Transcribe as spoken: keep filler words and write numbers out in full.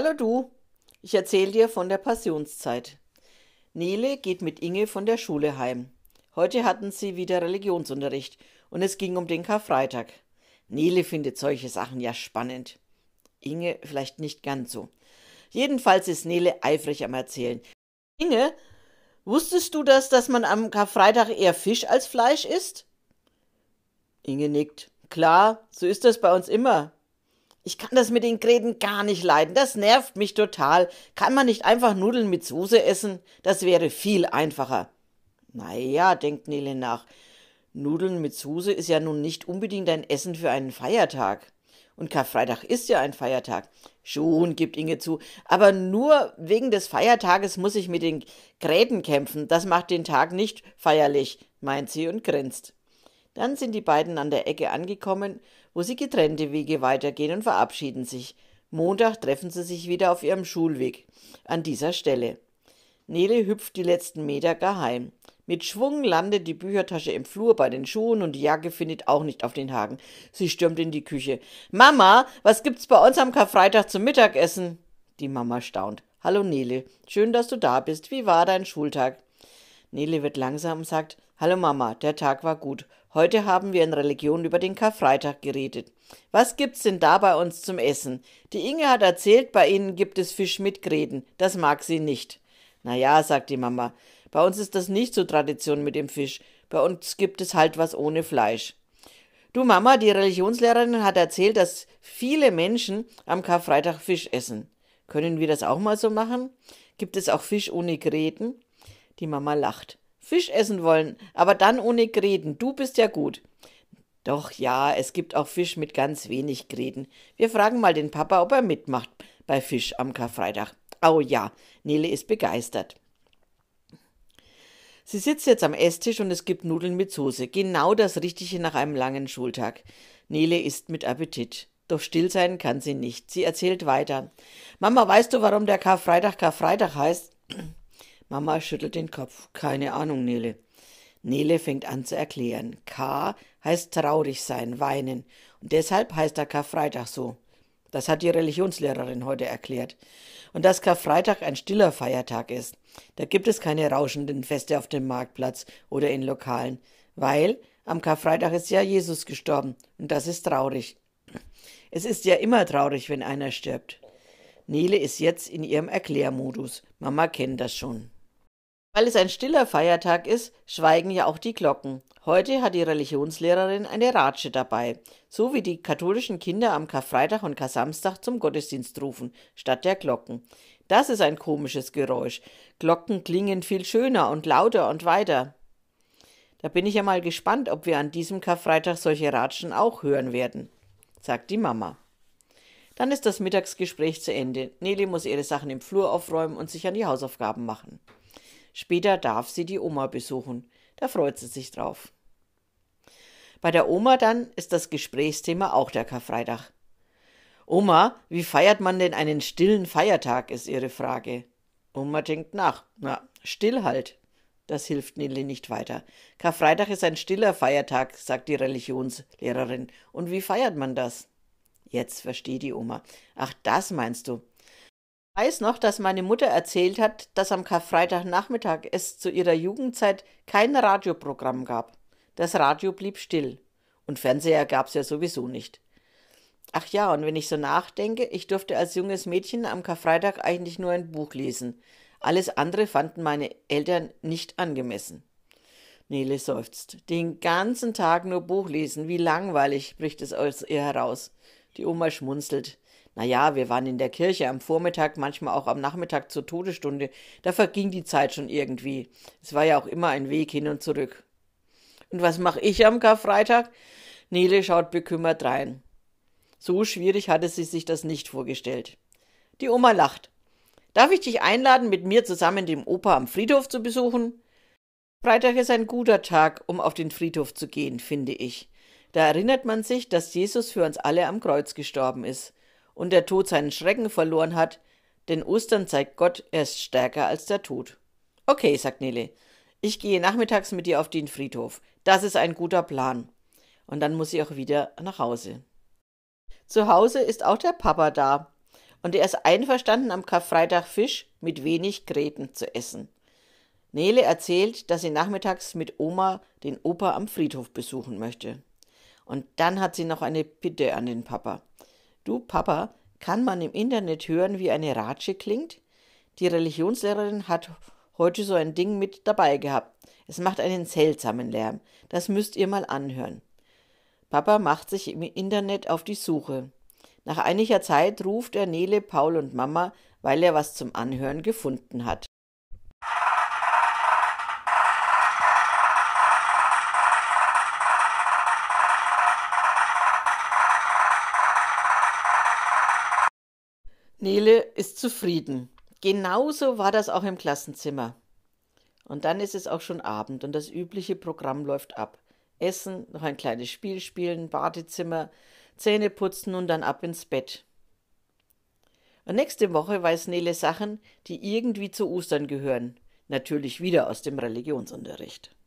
Hallo du, ich erzähle dir von der Passionszeit. Nele geht mit Inge von der Schule heim. Heute hatten sie wieder Religionsunterricht und es ging um den Karfreitag. Nele findet solche Sachen ja spannend. Inge vielleicht nicht ganz so. Jedenfalls ist Nele eifrig am Erzählen. Inge, wusstest du das, dass man am Karfreitag eher Fisch als Fleisch isst? Inge nickt. Klar, so ist das bei uns immer. Ich kann das mit den Gräten gar nicht leiden. Das nervt mich total. Kann man nicht einfach Nudeln mit Soße essen? Das wäre viel einfacher. Na ja, denkt Nele nach. Nudeln mit Soße ist ja nun nicht unbedingt ein Essen für einen Feiertag. Und Karfreitag ist ja ein Feiertag. Schon, gibt Inge zu. Aber nur wegen des Feiertages muss ich mit den Gräten kämpfen. Das macht den Tag nicht feierlich, meint sie und grinst. Dann sind die beiden an der Ecke angekommen, wo sie getrennte Wege weitergehen und verabschieden sich. Montag treffen sie sich wieder auf ihrem Schulweg, an dieser Stelle. Nele hüpft die letzten Meter gar heim. Mit Schwung landet die Büchertasche im Flur bei den Schuhen und die Jacke findet auch nicht auf den Haken. Sie stürmt in die Küche. »Mama, was gibt's bei uns am Karfreitag zum Mittagessen?« Die Mama staunt. »Hallo Nele, schön, dass du da bist. Wie war dein Schultag?« Nele wird langsam und sagt, »Hallo Mama, der Tag war gut. Heute haben wir in Religion über den Karfreitag geredet. Was gibt's denn da bei uns zum Essen? Die Inge hat erzählt, bei ihnen gibt es Fisch mit Gräten. Das mag sie nicht.« »Na ja«, sagt die Mama, »bei uns ist das nicht so Tradition mit dem Fisch. Bei uns gibt es halt was ohne Fleisch.« »Du Mama, die Religionslehrerin hat erzählt, dass viele Menschen am Karfreitag Fisch essen. Können wir das auch mal so machen? Gibt es auch Fisch ohne Gräten?« Die Mama lacht. »Fisch essen wollen, aber dann ohne Gräten. Du bist ja gut.« »Doch ja, es gibt auch Fisch mit ganz wenig Gräten. Wir fragen mal den Papa, ob er mitmacht bei Fisch am Karfreitag.« »Oh ja«, Nele ist begeistert. Sie sitzt jetzt am Esstisch und es gibt Nudeln mit Soße. Genau das Richtige nach einem langen Schultag. Nele isst mit Appetit. Doch still sein kann sie nicht. Sie erzählt weiter. »Mama, weißt du, warum der Karfreitag Karfreitag heißt?« Mama schüttelt den Kopf. »Keine Ahnung, Nele.« Nele fängt an zu erklären. K heißt traurig sein, weinen. Und deshalb heißt der Karfreitag so. Das hat die Religionslehrerin heute erklärt. Und dass Karfreitag ein stiller Feiertag ist. Da gibt es keine rauschenden Feste auf dem Marktplatz oder in Lokalen. Weil am Karfreitag ist ja Jesus gestorben. Und das ist traurig. Es ist ja immer traurig, wenn einer stirbt. Nele ist jetzt in ihrem Erklärmodus. Mama kennt das schon. Weil es ein stiller Feiertag ist, schweigen ja auch die Glocken. Heute hat die Religionslehrerin eine Ratsche dabei, so wie die katholischen Kinder am Karfreitag und Karsamstag zum Gottesdienst rufen, statt der Glocken. Das ist ein komisches Geräusch. Glocken klingen viel schöner und lauter und weiter. Da bin ich ja mal gespannt, ob wir an diesem Karfreitag solche Ratschen auch hören werden, sagt die Mama. Dann ist das Mittagsgespräch zu Ende. Nele muss ihre Sachen im Flur aufräumen und sich an die Hausaufgaben machen. Später darf sie die Oma besuchen. Da freut sie sich drauf. Bei der Oma dann ist das Gesprächsthema auch der Karfreitag. »Oma, wie feiert man denn einen stillen Feiertag?« ist ihre Frage. Oma denkt nach. Na, still halt. Das hilft Nele nicht weiter. Karfreitag ist ein stiller Feiertag, sagt die Religionslehrerin. Und wie feiert man das? Jetzt versteht die Oma. Ach, das meinst du. Ich weiß noch, dass meine Mutter erzählt hat, dass am Karfreitagnachmittag es zu ihrer Jugendzeit kein Radioprogramm gab. Das Radio blieb still. Und Fernseher gab's ja sowieso nicht. Ach ja, und wenn ich so nachdenke, ich durfte als junges Mädchen am Karfreitag eigentlich nur ein Buch lesen. Alles andere fanden meine Eltern nicht angemessen. Nele seufzt. Den ganzen Tag nur Buch lesen, wie langweilig, bricht es aus ihr heraus. Die Oma schmunzelt. Na ja, wir waren in der Kirche am Vormittag, manchmal auch am Nachmittag zur Todesstunde. Da verging die Zeit schon irgendwie. Es war ja auch immer ein Weg hin und zurück. Und was mache ich am Karfreitag? Nele schaut bekümmert rein. So schwierig hatte sie sich das nicht vorgestellt. Die Oma lacht. Darf ich dich einladen, mit mir zusammen den Opa am Friedhof zu besuchen? Freitag ist ein guter Tag, um auf den Friedhof zu gehen, finde ich. Da erinnert man sich, dass Jesus für uns alle am Kreuz gestorben ist und der Tod seinen Schrecken verloren hat, denn Ostern zeigt Gott, er ist stärker als der Tod. Okay, sagt Nele, ich gehe nachmittags mit dir auf den Friedhof. Das ist ein guter Plan. Und dann muss sie auch wieder nach Hause. Zu Hause ist auch der Papa da. Und er ist einverstanden, am Karfreitag Fisch mit wenig Gräten zu essen. Nele erzählt, dass sie nachmittags mit Oma den Opa am Friedhof besuchen möchte. Und dann hat sie noch eine Bitte an den Papa. Du Papa, kann man im Internet hören, wie eine Ratsche klingt? Die Religionslehrerin hat heute so ein Ding mit dabei gehabt. Es macht einen seltsamen Lärm. Das müsst ihr mal anhören. Papa macht sich im Internet auf die Suche. Nach einiger Zeit ruft er Nele, Paul und Mama, weil er was zum Anhören gefunden hat. Nele ist zufrieden. Genauso war das auch im Klassenzimmer. Und dann ist es auch schon Abend und das übliche Programm läuft ab. Essen, noch ein kleines Spiel spielen, Badezimmer, Zähne putzen und dann ab ins Bett. Und nächste Woche weiß Nele Sachen, die irgendwie zu Ostern gehören. Natürlich wieder aus dem Religionsunterricht.